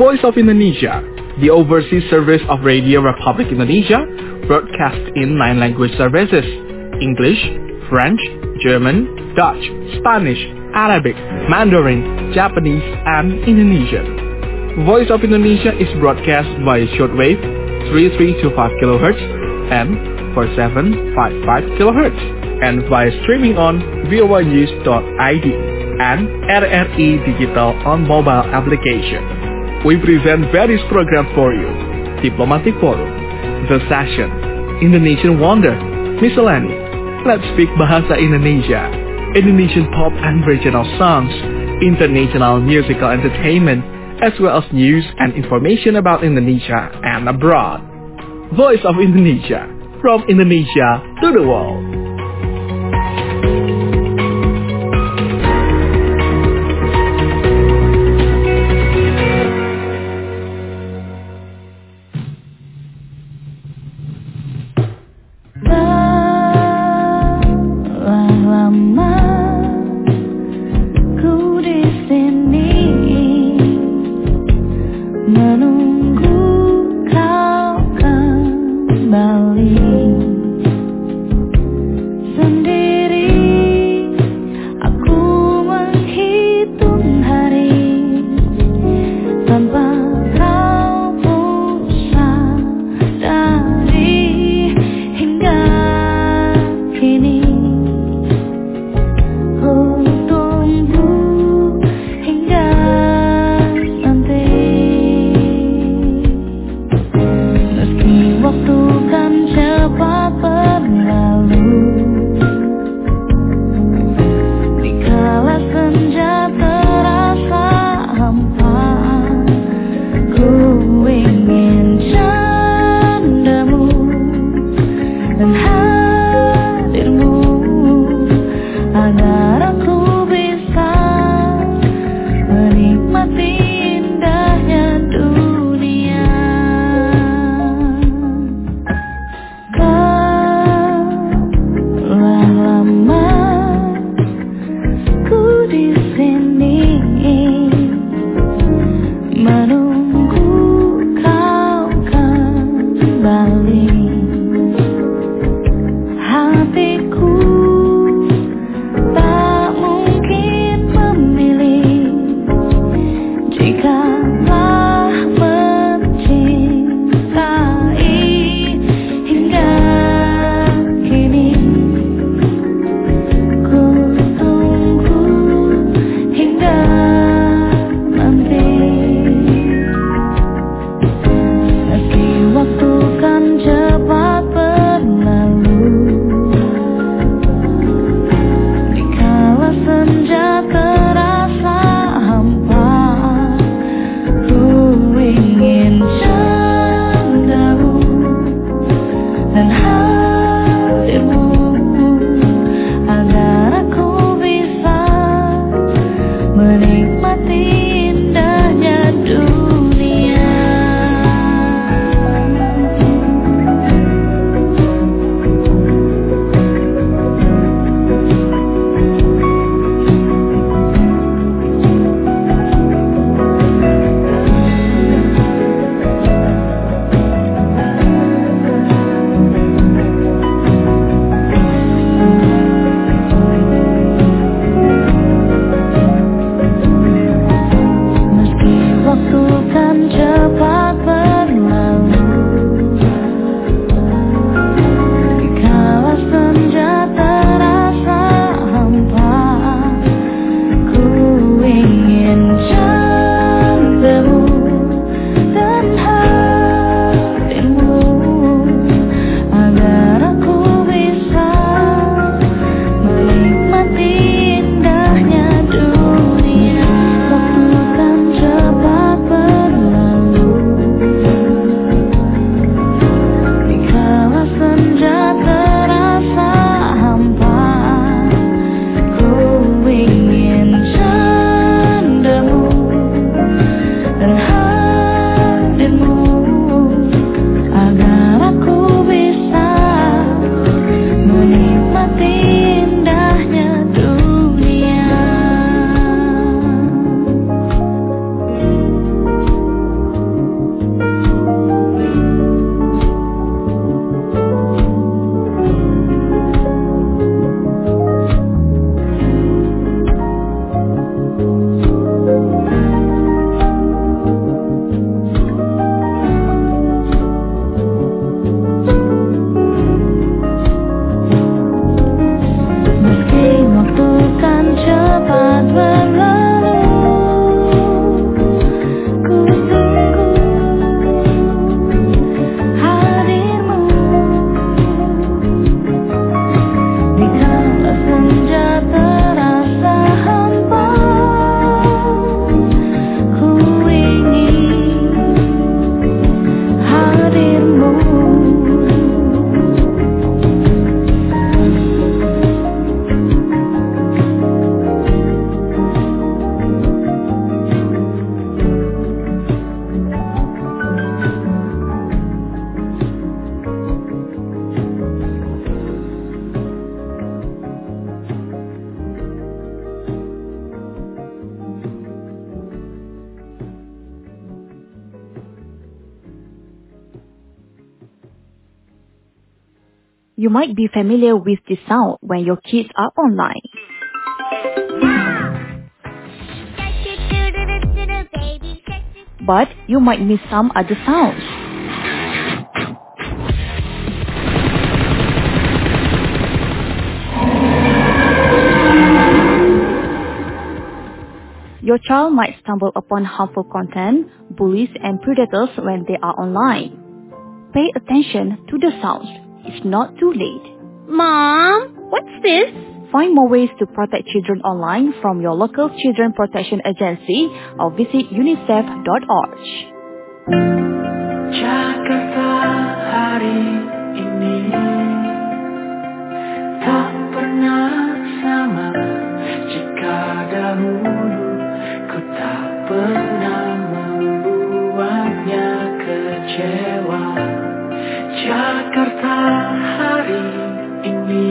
Voice of Indonesia, the overseas service of Radio Republic Indonesia, broadcast in 9 language services: English, French, German, Dutch, Spanish, Arabic, Mandarin, Japanese, and Indonesian. Voice of Indonesia is broadcast by shortwave 3325 kHz and 4755 kHz, and via streaming on voanews.id and RRI Digital on mobile application. We present various programs for you: Diplomatic Forum, The Session, Indonesian Wonder, Miscellany, Let's Speak Bahasa Indonesia, Indonesian pop and regional songs, international musical entertainment, as well as news and information about Indonesia and abroad. Voice of Indonesia, from Indonesia to the world. Hatiku You might be familiar with this sound when your kids are online. But you might miss some other sounds. Your child might stumble upon harmful content, bullies, and predators when they are online. Pay attention to the sounds. It's not too late. Mom, what's this? Find more ways to protect children online from your local children protection agency or visit unicef.org. Jakarta hari ini tak pernah sama jika dahulu ku tak pernah membuatnya kecewa. Jakarta hari ini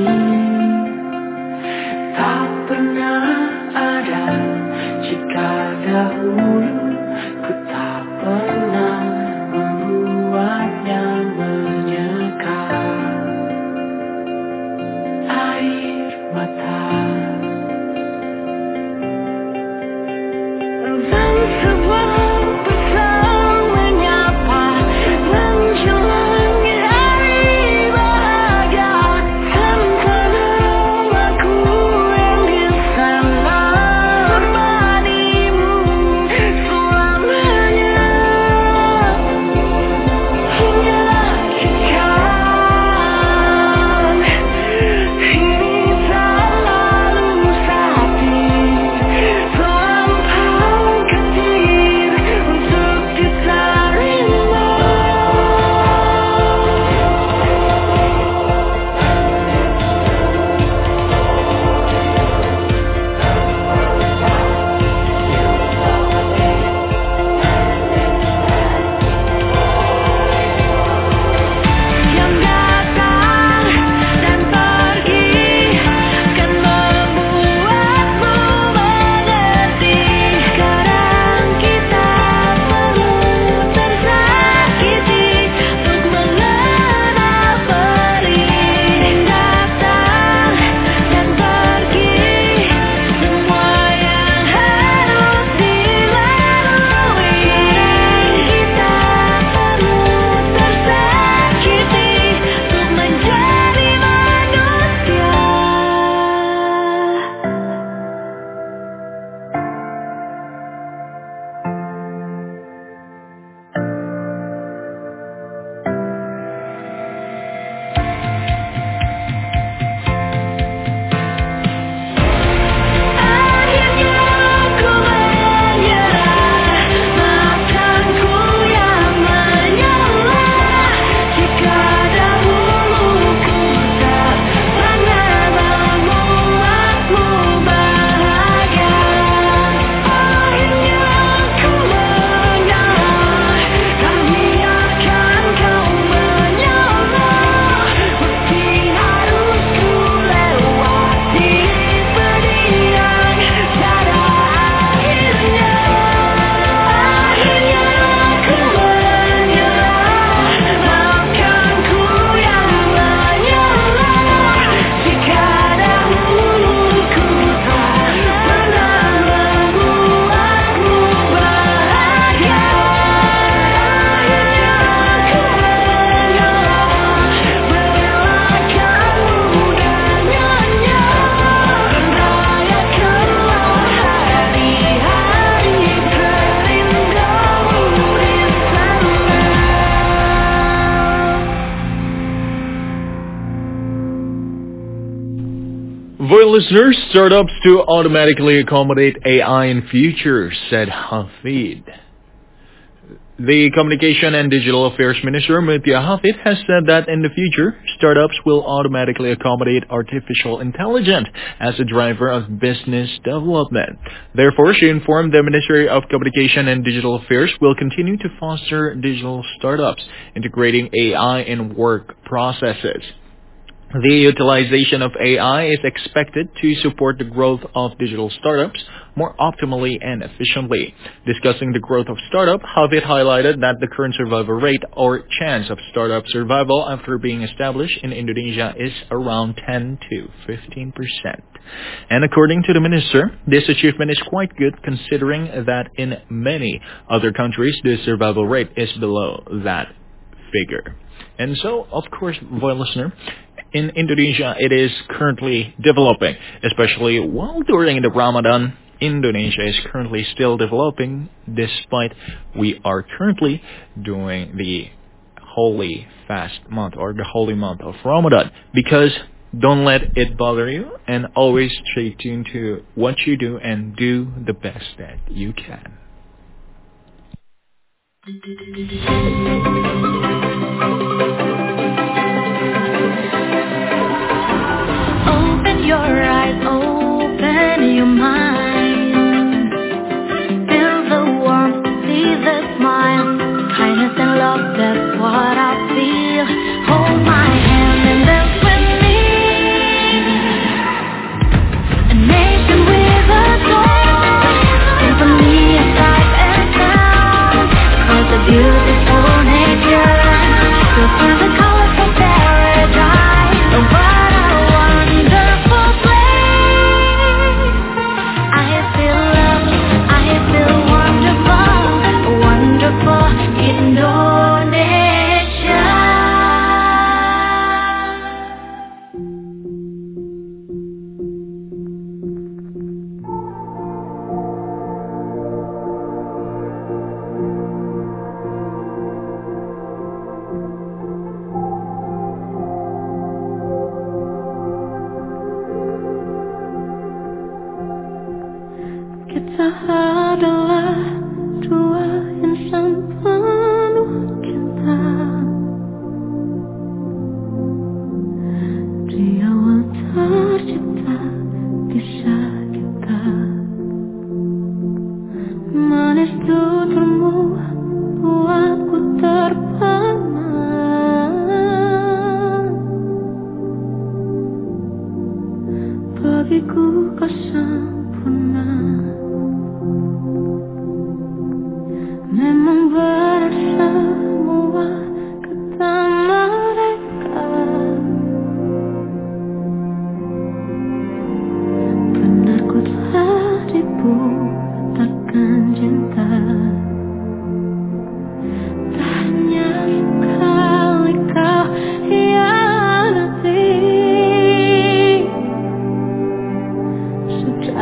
tak pernah ada jika dahulu ku tak pernah membuatnya menyekal. Air mata dan sebuah pesan menyapa menjelang hari bahagia. Kan aku yang di sana menemanimu selamanya. Hingga ikan ini tak lalu sakit terlampau ketir untuk diterima. Yang datang dan pergi kan membuatmu mengerti. Kadang kita perlu tersakiti untuk mengenal perih. Yang datang dan pergi semua yang harus dilalui. Kita perlu tersakiti untuk menjadi manusia. Akhirnya ku menyerah, maafkan ku yang menyalah. Jika dahulu ku tak pernah membuatmu bahagia. Akhirnya ku menyerah, tak biarkan kau menyalah. Meski harus ku lewati pedih yang tiada akhirnya. Akhirnya ku menyerah, maafkan ku yang menyalah. Jika dahulu ku tak pernah membuatmu bahagia. Akhirnya ku menyerah, merelakanmu dengannya. Rayakanlah hari-hari terindahmu di sana. For listeners, startups to automatically accommodate AI in future, said Hafid. The Communication and Digital Affairs Minister, Mutia Hafid, has said that in the future, startups will automatically accommodate artificial intelligence as a driver of business development. Therefore, she informed the Ministry of Communication and Digital Affairs will continue to foster digital startups, integrating AI in work processes. The utilization of AI is expected to support the growth of digital startups more optimally and efficiently. Discussing the growth of startup, Hafid highlighted that the current survival rate or chance of startup survival after being established in Indonesia is around 10 to 15%. And according to the minister, this achievement is quite good considering that in many other countries the survival rate is below that figure. And so, of course, voice listener, in Indonesia, it is currently developing, especially while during the Ramadan. Indonesia is currently still developing, despite we are currently doing the holy fast month or the holy month of Ramadan. Because don't let it bother you, and always stay tuned to what you do and do the best that you can. Open your eyes, open your mind. Feel the warmth, see the smile. Kindness and love, that's what I feel. Hold my hand and dance with me. A nation with a soul. Symphony of sight and sound. Cause the beautiful nature. So through the colorful paradise. Oh, what a wonderful place. I feel love, I feel wonderful, wonderful Indonesia. Kita adalah dua insan penuh cinta. Di awal tercipta kisah kita. Manis tuturmu buatku terpana. Bagiku kau sempurna. Memang benar semua kata mereka. Benar ku telah dibutakan cinta. Tak hanya sekali kau hianati. Sudah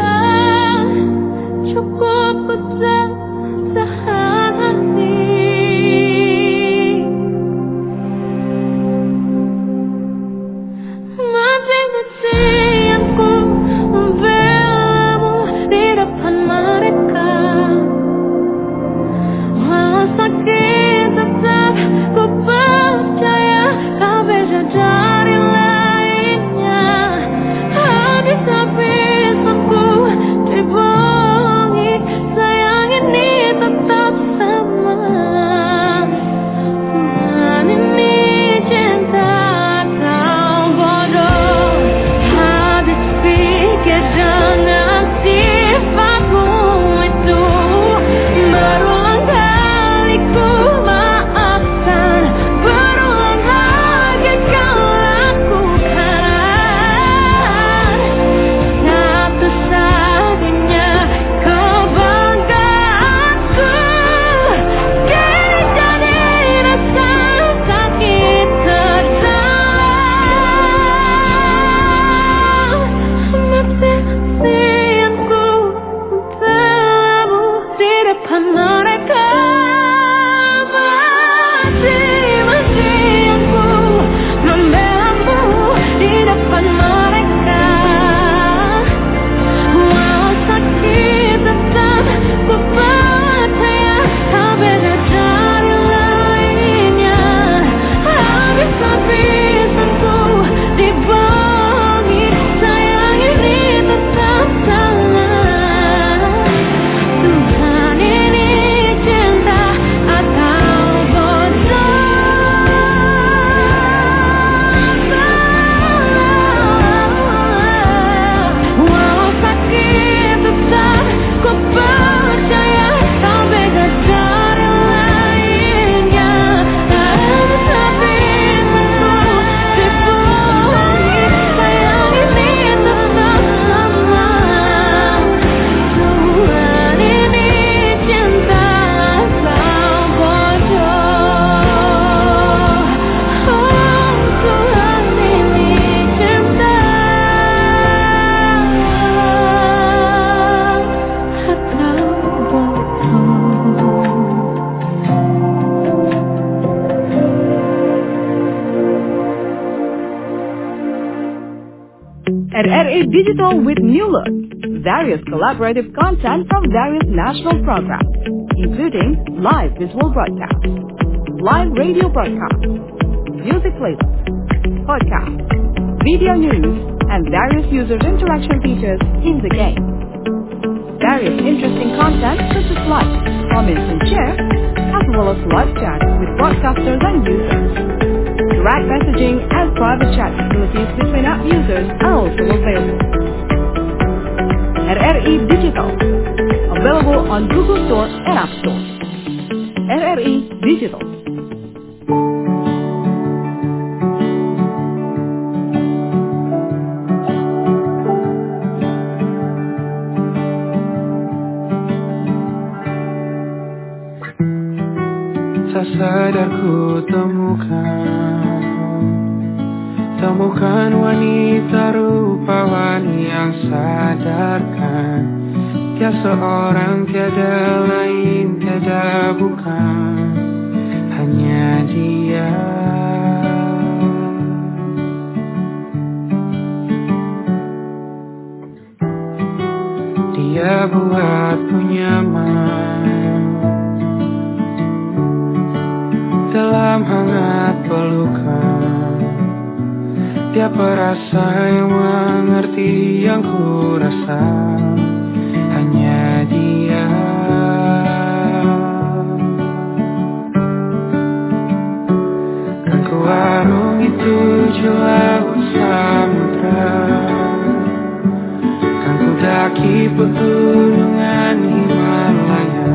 RRI Digital with new look. Various collaborative content from various national programs, including live visual broadcast, live radio broadcast, music playlist, podcast, video news, and various user interaction features in the game. Various interesting content such as like, comments and share, as well as live chat with broadcasters and users. Direct messaging and private chat facilities between app users are also available. RRI Digital, available on Google Store and App Store. RRI Digital. Tak sadar ku temukan wanita rupawan yang sadarkan, dia seorang tiada lain, tiada bukan, hanya dia. Dia buatku nyaman dalam hangat pelukan. Dia perasa yang mengerti yang ku rasa, hanya dia. Kan ku arungi tujuh laut samudra, kan ku daki pegunungan Himalaya.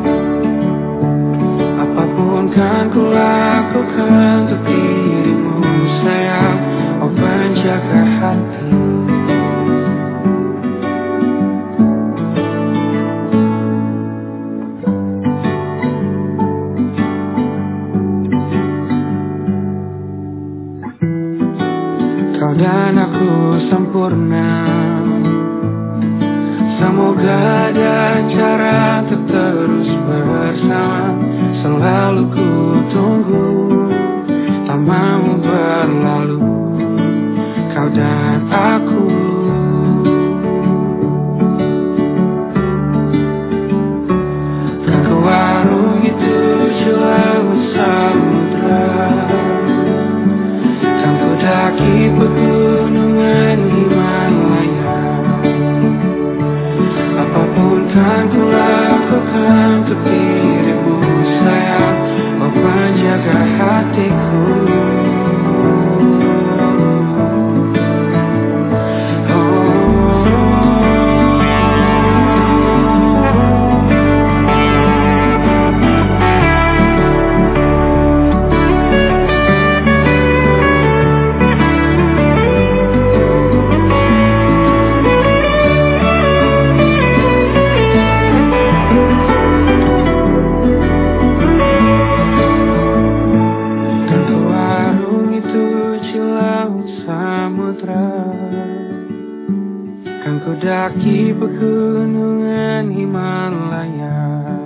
Apapun kan ku lakukan untuk dirimu sayang, oh penjaga hati. Kau dan aku sempurna, semoga ada cara untuk terus bersama. Selalu ku tunggu, tak mau berlalu, kau dan aku. Kan ku arungi tujuh laut samudra, kan ku daki pegunungan Himalaya. Apapun kan ku lakukan untuk dirimu sayang, oh penjaga hatiku. Daki pegunungan Himalaya.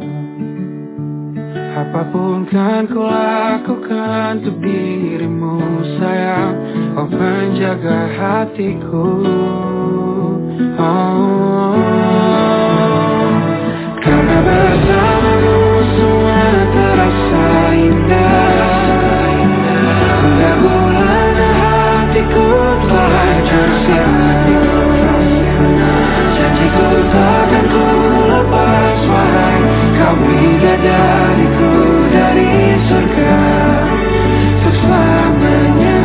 Apapun kan ku lakukan untuk dirimu sayang, oh penjaga hatiku. Oh, karena bersamamu semua terasa indah. Hingga bulan hatiku telah tersiap. Janjiku takkan ku lepas wahai kau bidadariku dari surga untuk selamanya.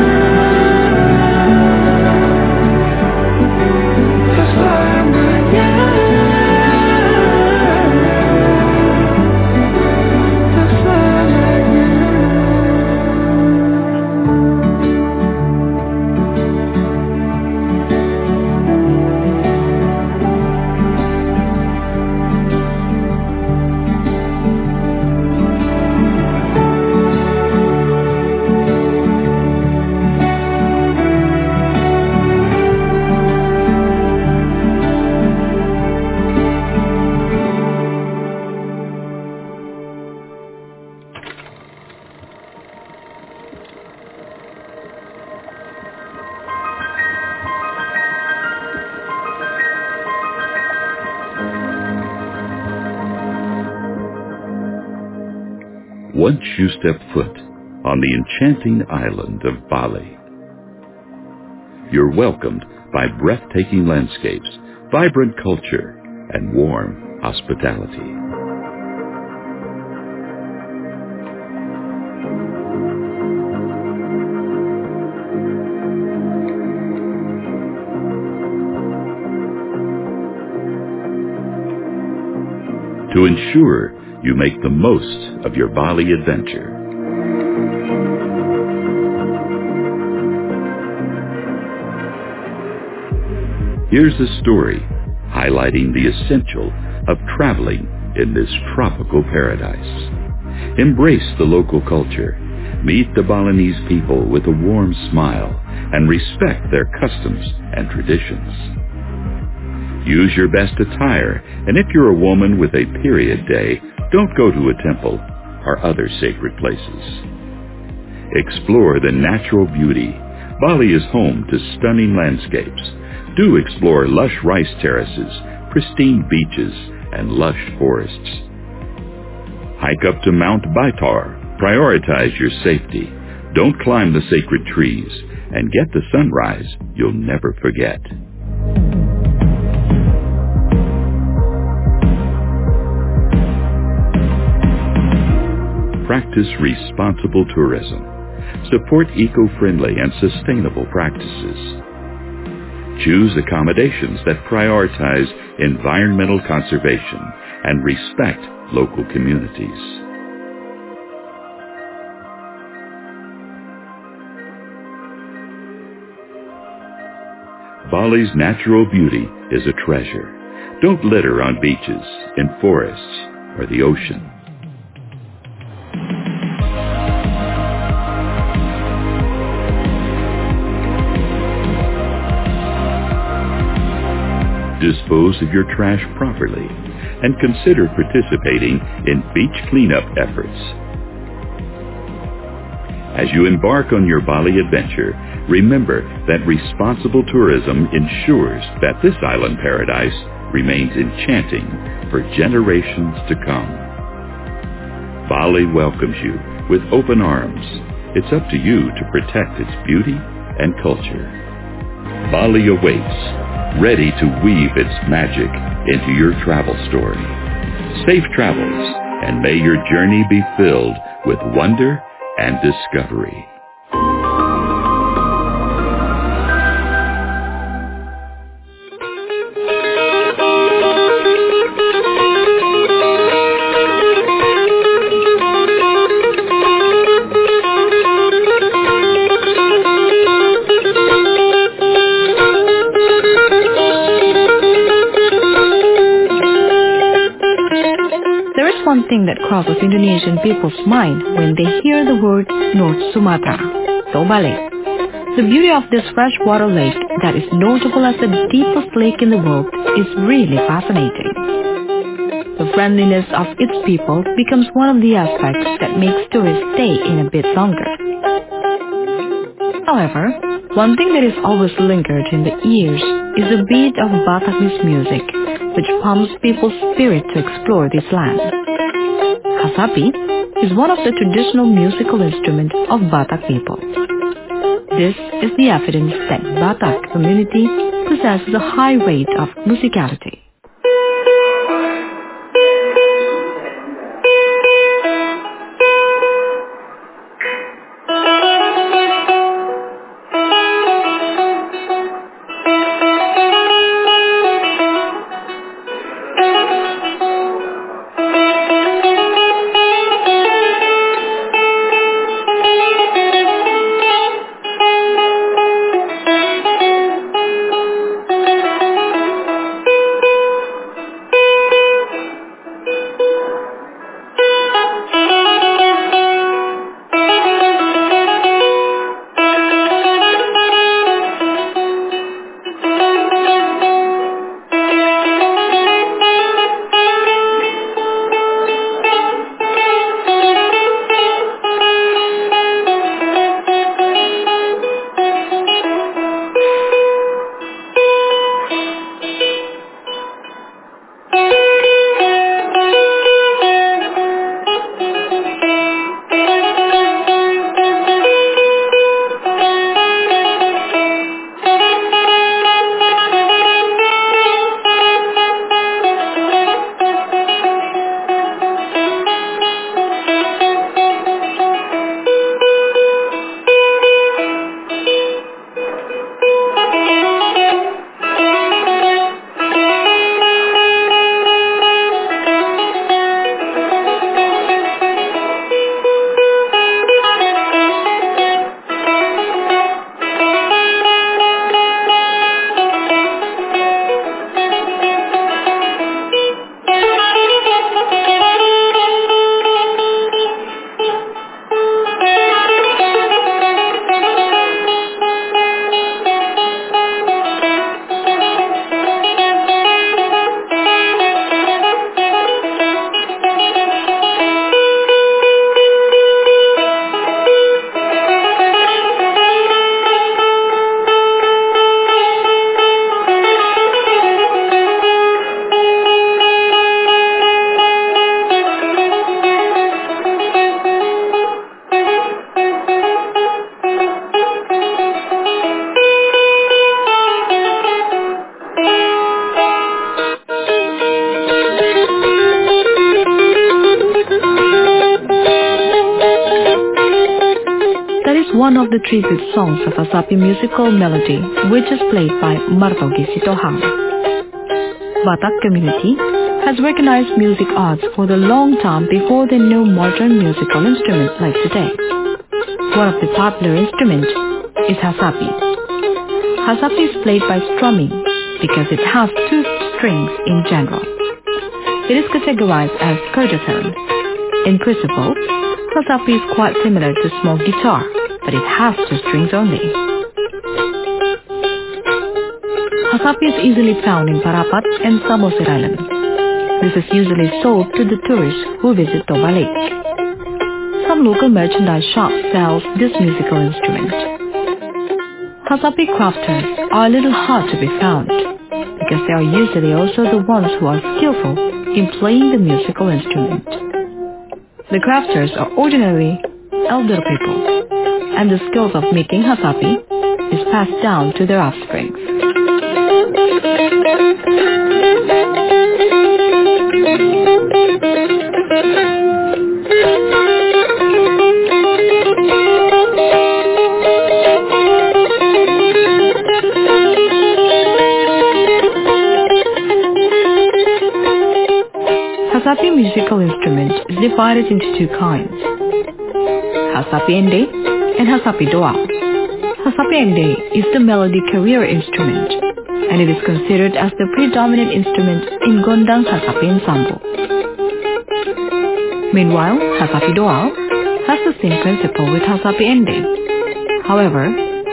Untuk selamanya. Untuk selamanya. once you step foot on the enchanting island of Bali. You're welcomed by breathtaking landscapes, vibrant culture, and warm hospitality. To ensure you make the most of your Bali adventure, here's a story highlighting the essential of traveling in this tropical paradise. Embrace the local culture, meet the Balinese people with a warm smile, and respect their customs and traditions. Use your best attire, and if you're a woman with a period day, don't go to a temple or other sacred places. Explore the natural beauty. Bali is home to stunning landscapes. Do explore lush rice terraces, pristine beaches, and lush forests. Hike up to Mount Baitar. Prioritize your safety. Don't climb the sacred trees, and get the sunrise you'll never forget. Practice responsible tourism. Support eco-friendly and sustainable practices. Choose accommodations that prioritize environmental conservation and respect local communities. Bali's natural beauty is a treasure. Don't litter on beaches, in forests, or the ocean. Dispose of your trash properly, and consider participating in beach cleanup efforts. As you embark on your Bali adventure, remember that responsible tourism ensures that this island paradise remains enchanting for generations to come. Bali welcomes you with open arms. It's up to you to protect its beauty and culture. Bali awaits, ready to weave its magic into your travel story. Safe travels, and may your journey be filled with wonder and discovery. One thing that crosses Indonesian people's mind when they hear the word North Sumatra, Tobale. The beauty of this freshwater lake that is notable as the deepest lake in the world is really fascinating. The friendliness of its people becomes one of the aspects that makes tourists stay in a bit longer. However, one thing that is always lingered in the ears is the beat of Batakese music, which pumps people's spirit to explore this land. Kasapi is one of the traditional musical instruments of Batak people. This is the evidence that Batak community possesses a high rate of musicality. one of the tribute songs of Hasapi musical melody, which is played by Martogi Sitohang. Batak community has recognized music arts for the long time before they knew modern musical instruments like today. One of the popular instruments is Hasapi. Hasapi is played by strumming because it has 2 strings in general. It is categorized as Kurdaton. In principle, Hasapi is quite similar to small guitar, but it has 2 strings only. Hasapi is easily found in Parapat and Samosir Island. This is usually sold to the tourists who visit Toba Lake. Some local merchandise shops sell this musical instrument. Hasapi crafters are a little hard to be found because they are usually also the ones who are skillful in playing the musical instrument. The crafters are ordinarily elder people, and the skills of making Hasapi is passed down to their offspring. Hasapi musical instrument is divided into 2 kinds, Hasapi Ende and Hasapi Doa. Hasapi Ende is the melody carrier instrument, and it is considered as the predominant instrument in Gondang Hasapi ensemble. Meanwhile, Hasapi Doa has the same principle with Hasapi Ende. However,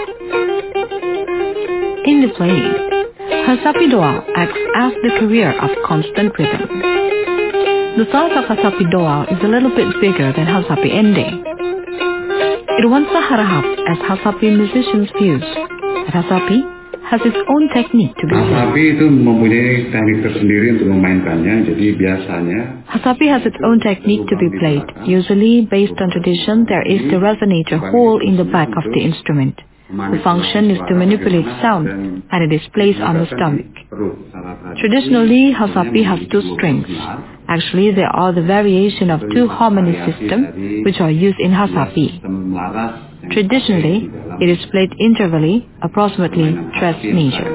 in the playing, Hasapi Doa acts as the carrier of constant rhythm. The size of Hasapi Doa is a little bit bigger than Hasapi Ende. It wants a harahap as Hasapi musicians views, but Hasapi has its own technique to be played. Hasapi itu mempunyai teknik tersendiri untuk memainkannya, jadi biasanya Hasapi has its own technique to be played. Usually, based on tradition, there is the resonator hole in the back of the instrument. The function is to manipulate sound, and it is placed on the stomach. Traditionally, Hasapi has 2 strings. Actually, there are the variation of 2 harmony system which are used in Hasapi. Traditionally, it is played intervally, approximately tres measure.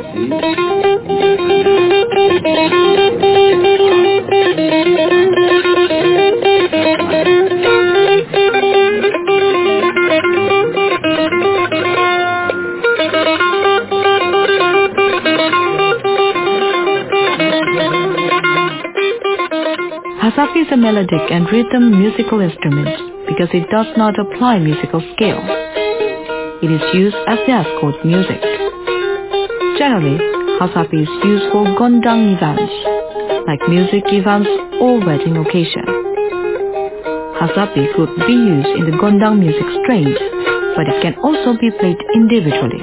Hasapi is a melodic and rhythm musical instrument because it does not apply musical scale. It is used as the escort music. Generally, Hasapi is used for Gondang events, like music events or wedding occasion. Hasapi could be used in the Gondang music strains, but it can also be played individually.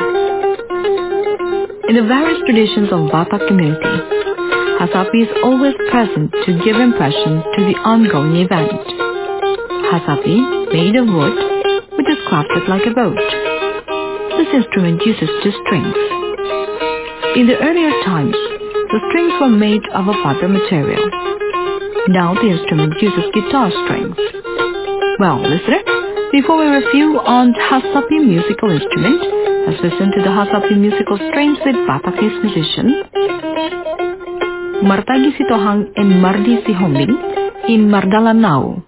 In the various traditions of Batak community, Hasapi is always present to give impression to the ongoing event. Hasapi, made of wood, which is crafted like a boat. This instrument uses 2 strings. In the earlier times, the strings were made of a fiber material. Now the instrument uses guitar strings. Well, listener, before we review on Hasapi musical instrument, let's listen to the Hasapi musical strains with Batakese musician Martagi Sitohang and Mardi Sihombing in Mardalanau.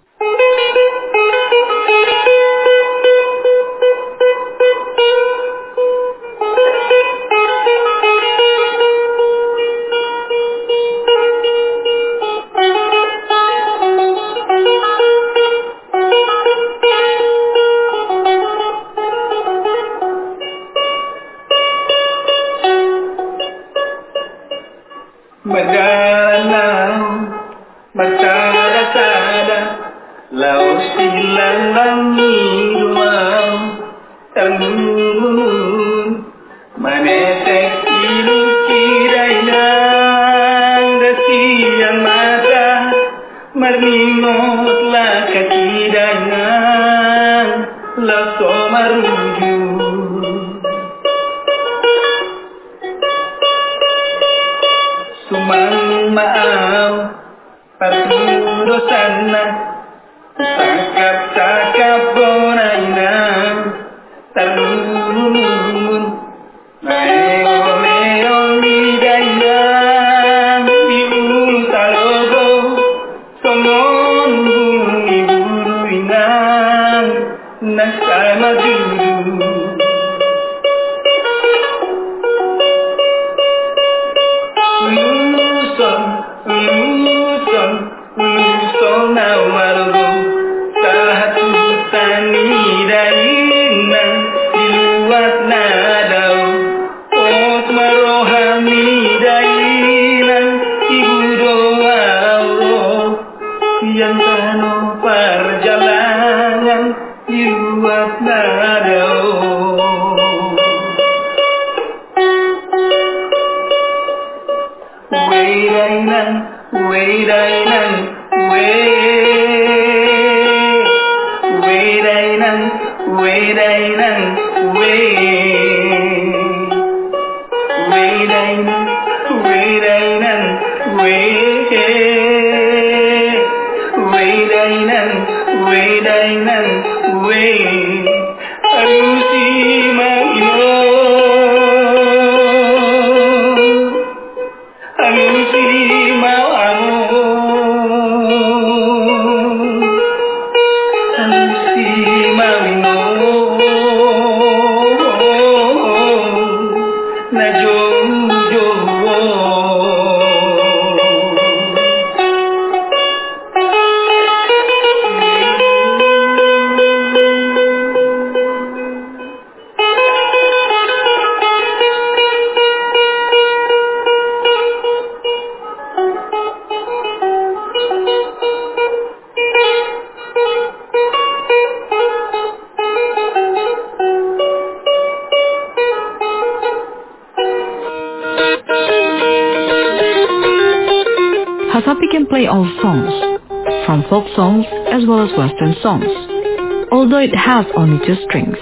Hasapi can play all songs, from folk songs as well as Western songs, although it has only 2 strings.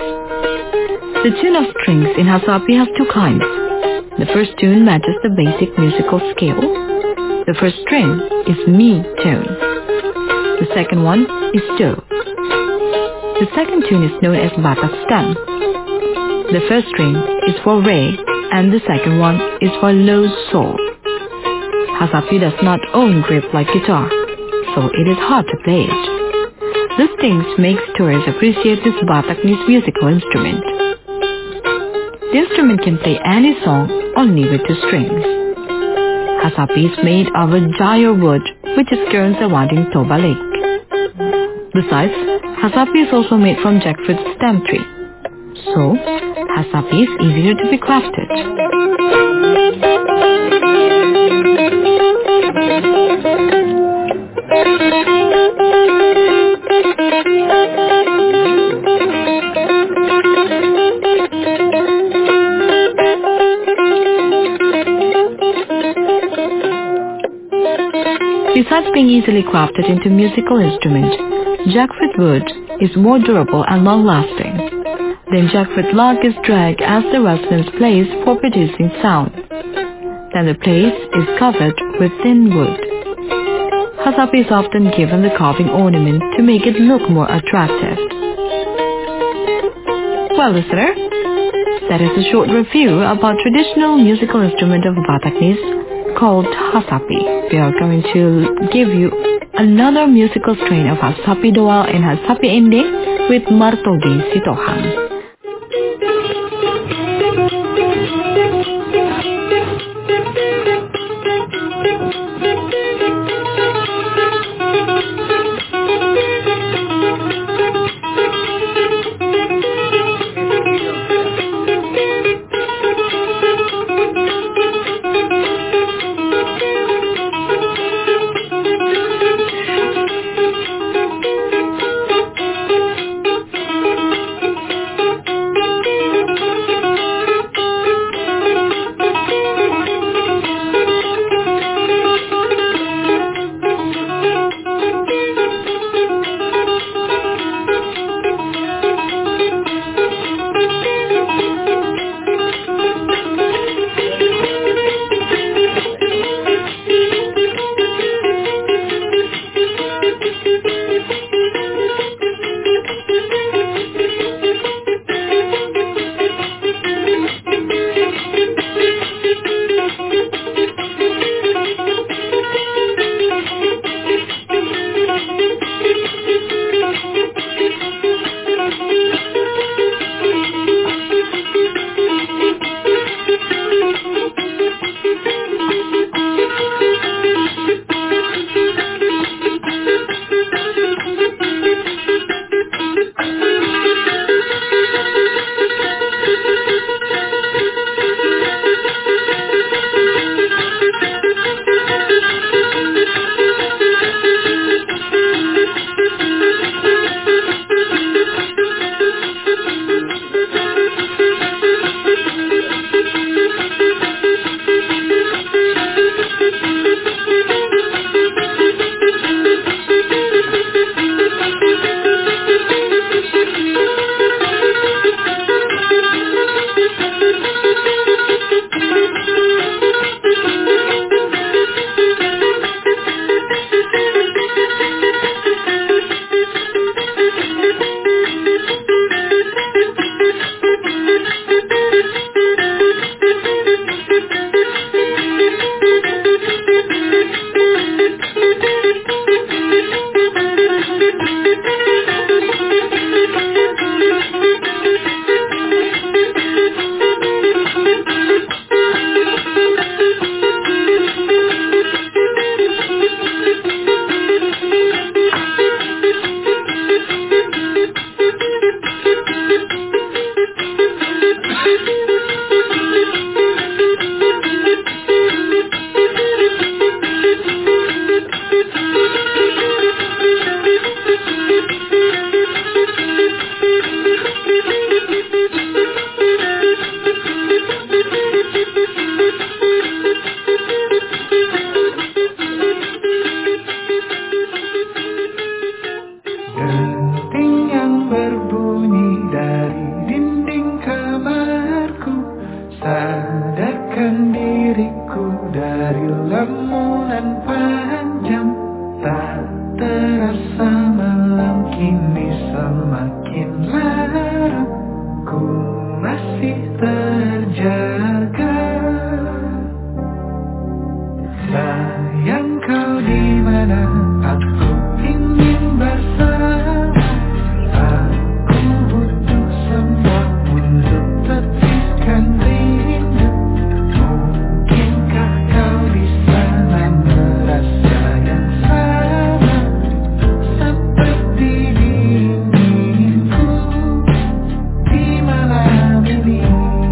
The tune of strings in Hasapi has 2 kinds. The first tune matches the basic musical scale. The first string is Mi tone. The second one is Do. The second tune is known as Batak stem. The first string is for Re and the second one is for Low Sol. Hasapi does not own grip like guitar, so it is hard to play it. These things make tourists appreciate this Bataknese musical instrument. The instrument can play any song only with 2 strings. Hasapi is made of a jaya wood which is grown surrounding Toba Lake. Besides, Hasapi is also made from jackfruit stem tree, so Hasapi is easier to be crafted. Besides being easily crafted into musical instrument, jackfruit wood is more durable and long-lasting. Then jackfruit log is dragged as the residents place for producing sound. Then the place is covered with thin wood. Hasapi is often given the carving ornament to make it look more attractive. Well, listener, that is a short review about traditional musical instrument of Bataknese called Hasapi. We are going to give you another musical strain of Hasapi Doa and Hasapi Ende with Martogi Sitohang. Sayang kau di mana, aku ingin bersama. Aku butuh semua untuk tepiskan rindu. Mungkinkah kau di sana merasa yang sama seperti dinginku di malam ini.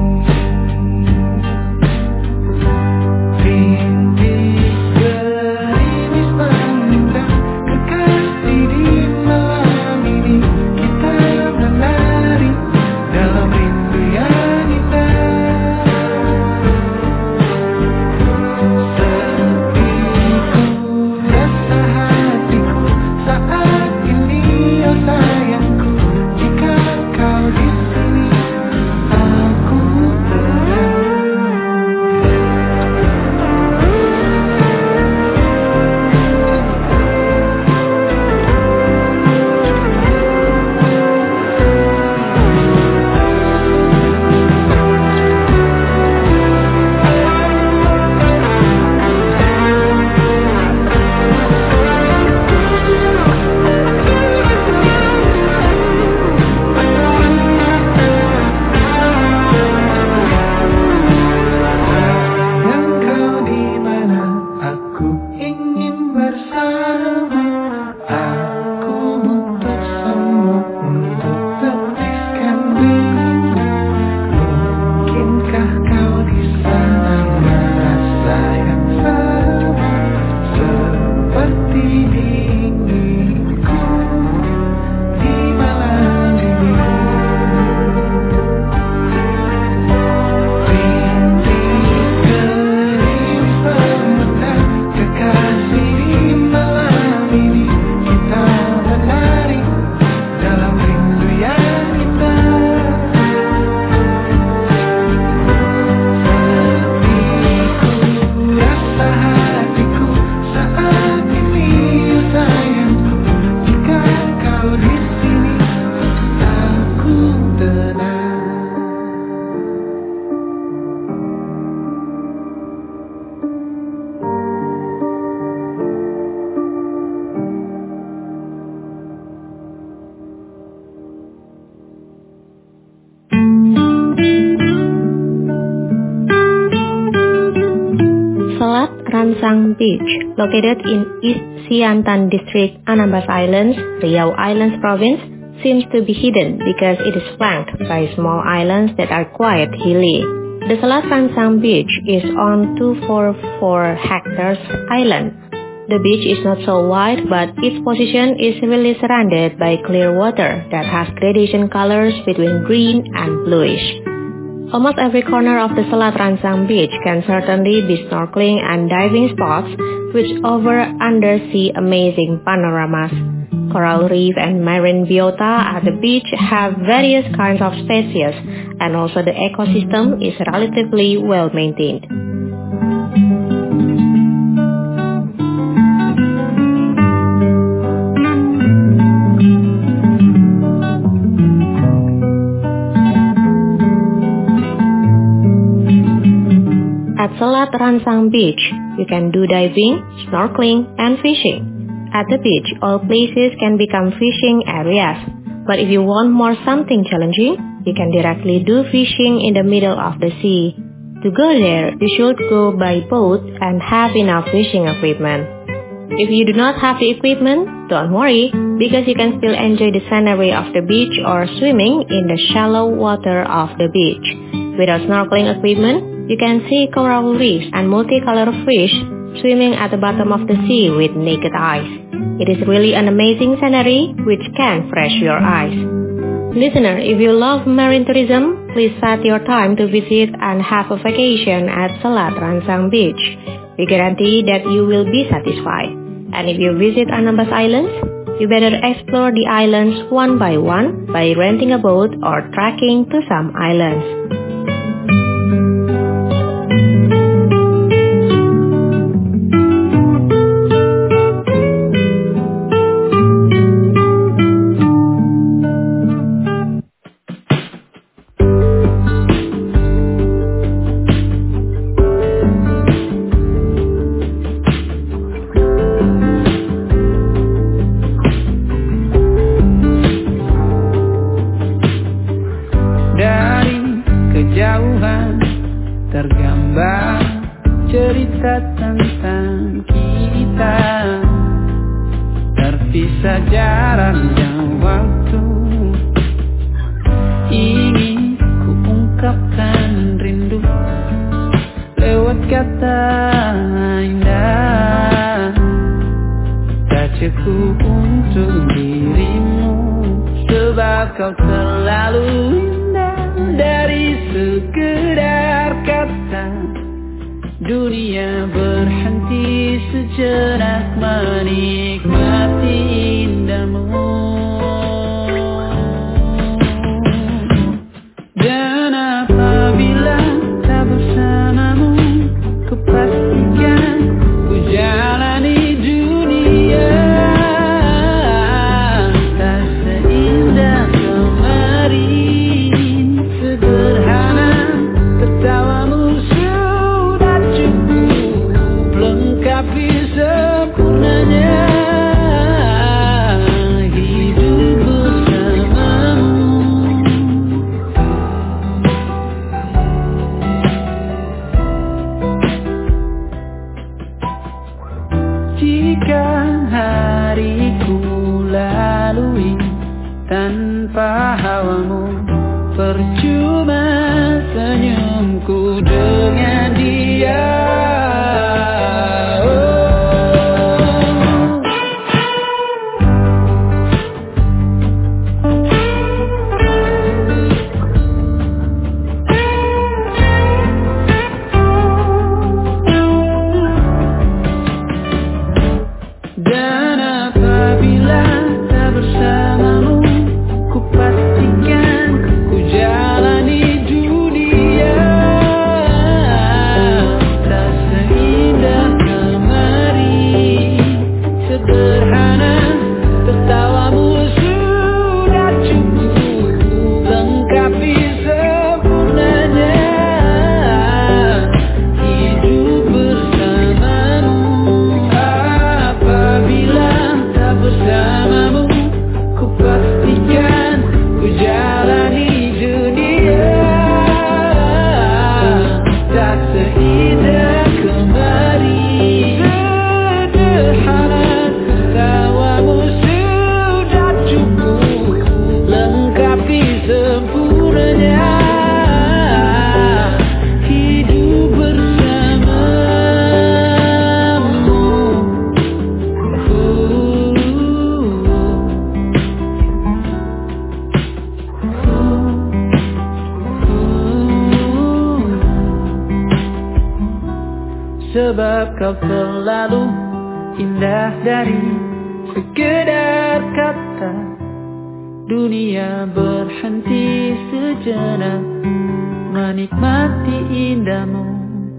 Ransang Beach, located in East Siantan District, Anambas Islands, Riau Islands Province, seems to be hidden because it is flanked by small islands that are quite hilly. The Selat Ransang Beach is on 244 hectares island. The beach is not so wide, but its position is really surrounded by clear water that has gradation colors between green and bluish. Almost every corner of the Selat Ransang Beach can certainly be snorkeling and diving spots which offer undersea amazing panoramas. Coral reef and marine biota at the beach have various kinds of species, and also the ecosystem is relatively well maintained. At Selat Ransang Beach, you can do diving, snorkeling, and fishing. At the beach, all places can become fishing areas. But if you want more something challenging, you can directly do fishing in the middle of the sea. To go there, you should go by boat and have enough fishing equipment. If you do not have the equipment, don't worry, because you can still enjoy the scenery of the beach or swimming in the shallow water of the beach. Without snorkeling equipment, you can see coral reefs and multicolored fish swimming at the bottom of the sea with naked eyes. It is really an amazing scenery which can refresh your eyes. Listener, if you love marine tourism, please set your time to visit and have a vacation at Selat Ransang Beach. We guarantee that you will be satisfied. And if you visit Anambas Islands, you better explore the islands one by one by renting a boat or trekking to some islands. sajarannya waktu. Ingin ku ungkapkan rindu lewat kata indah. Bacaku untuk dirimu, sebab kau terlalu indah. Dari sekedar kata, dunia berhenti sejenak menikmati indahmu. Dan apabila tak bersamamu, ku pastikan ku jalani dunia tak seindah kemarin. Sederhana, tertawamu sudah cukup lengkapi sempurnanya hidup bersamamu. Jika hariku lalui tanpa hawamu, percuma senyumku dengan dia. Dan apabila tak bersamamu, ku pastikan ku jalani dunia tak seindah kemarin. Sederhana, tertawamu sudah cukup lengkapi sempurnanya hidup bersamamu. Apabila tak bersamamu, ku pastikan ku jalani dunia tak seindah kemarin. Sederhana, tawamu sudah cukup lengkapi sempurnanya hidup bersamamu. Sebab kau terlalu indah dari sekedar kata, dunia berhenti sejenak menikmati indahmu.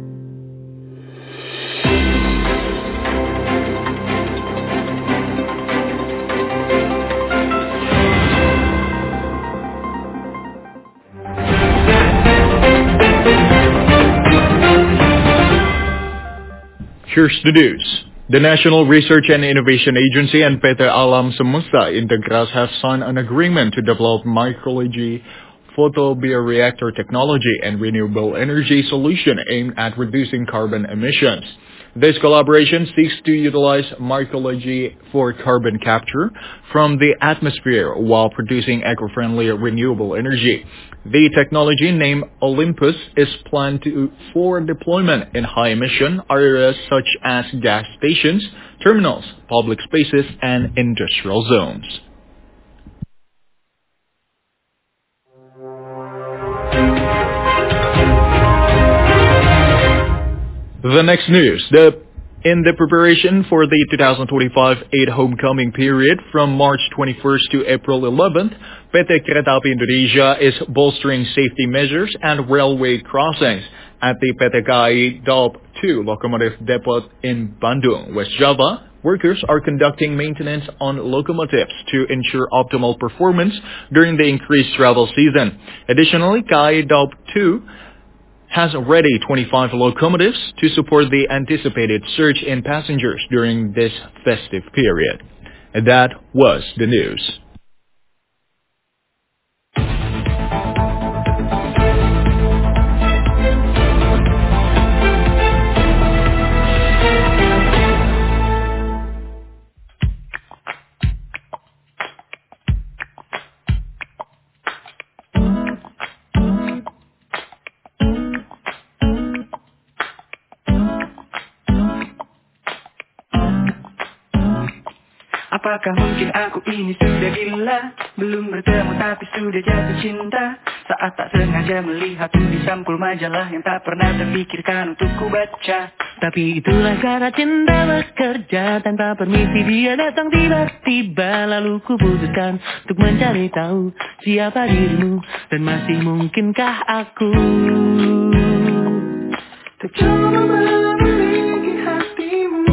Here's the news. The National Research and Innovation Agency and PT Alam Semesta Integras have signed an agreement to develop microalgae photobioreactor technology and renewable energy solution aimed at reducing carbon emissions. This collaboration seeks to utilize microalgae for carbon capture from the atmosphere while producing eco-friendly renewable energy. The technology, named Olympus, is planned for deployment in high-emission areas such as gas stations, terminals, public spaces, and industrial zones. The next news. In the preparation for the 2025 Eid homecoming period from March 21st to April 11th, PT Kereta Api Indonesia is bolstering safety measures and railway crossings at the PT KAI Daob 2 locomotive depot in Bandung, West Java. Workers are conducting maintenance on locomotives to ensure optimal performance during the increased travel season. Additionally, KAI Daob 2 has already 25 locomotives to support the anticipated surge in passengers during this festive period. And that was the news. Apakah mungkin aku ini sudah gila? Belum bertemu tapi sudah jatuh cinta. Saat tak sengaja melihat di sampul majalah yang tak pernah terpikirkan untuk ku baca. Tapi itulah cara cinta bekerja. Tanpa permisi dia datang tiba-tiba. Lalu ku putuskan untuk mencari tahu siapa dirimu dan masih mungkinkah aku tercoba memiliki hatimu.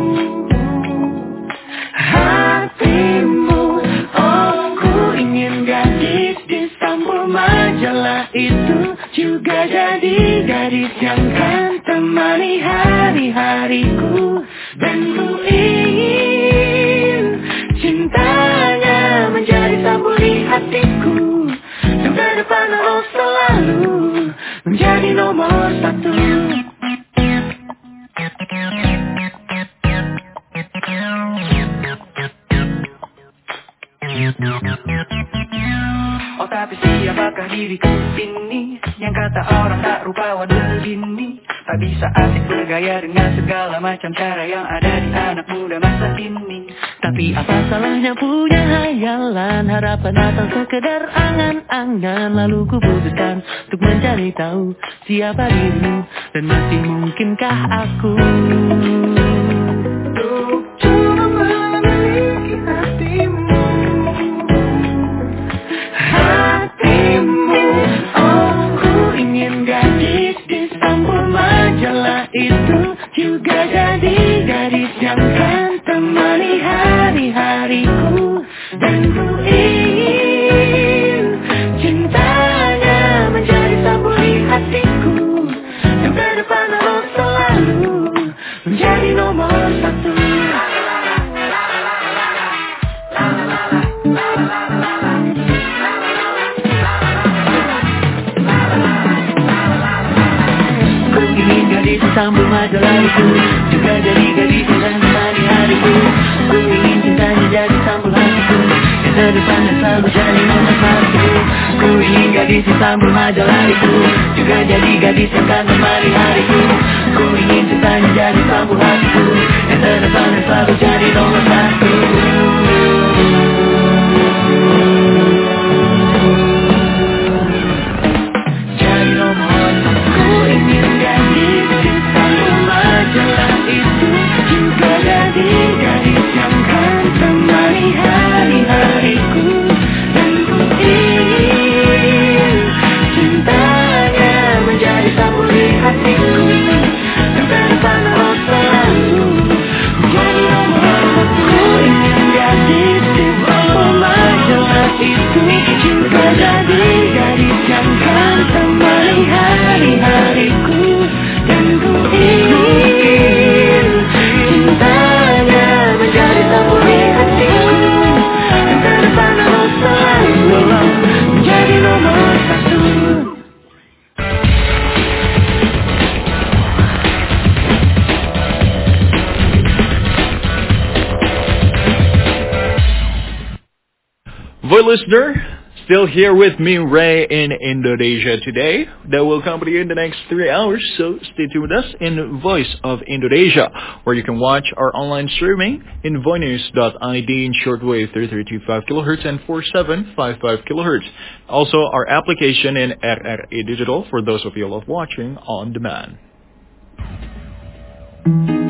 Oh ku ingin gadis di sampul majalah itu juga jadi gadis yang kan temani hari-hariku. Dan ku ingin cintanya menjadi sampul di hatiku. Dan ke depan harus selalu menjadi nomor satu. Oh tapi siapakah diriku ini, yang kata orang tak rupawan dan gini. Tak bisa asik bergaya dengan segala macam cara yang ada di anak muda masa ini. Tapi apa salahnya punya hayalan, harapan atau sekedar angan-angan. Lalu ku putuskan untuk mencari tahu siapa dirimu dan masih mungkinkah aku untuk coba memiliki hatimu. Majalah itu juga jadi gadis yang kan temani hari-hariku. Dan ku ingin cintanya menjadi sampul di hatiku. Dan ke depan harus selalu menjadi nomor satu. Sambung majalah itu juga jadi gadis yang temani hariku. Ku ingin cintanya jadi sampul hatiku, yang terdepan dan selalu jadi nomor satu. Ku ingin gadis di sampul majalah itu juga jadi gadis yang kan temani hariku. Ku ingin cintanya jadi sampul hatiku, yang terdepan dan selalu jadi nomor satu. Listener, still here with me, Ray, in Indonesia today. That will accompany you in the next 3 hours, so stay tuned with us in Voice of Indonesia, where you can watch our online streaming in voinews.id in shortwave 3325 kHz and 4755 kHz. Also, our application in RRI Digital for those of you who love watching on demand.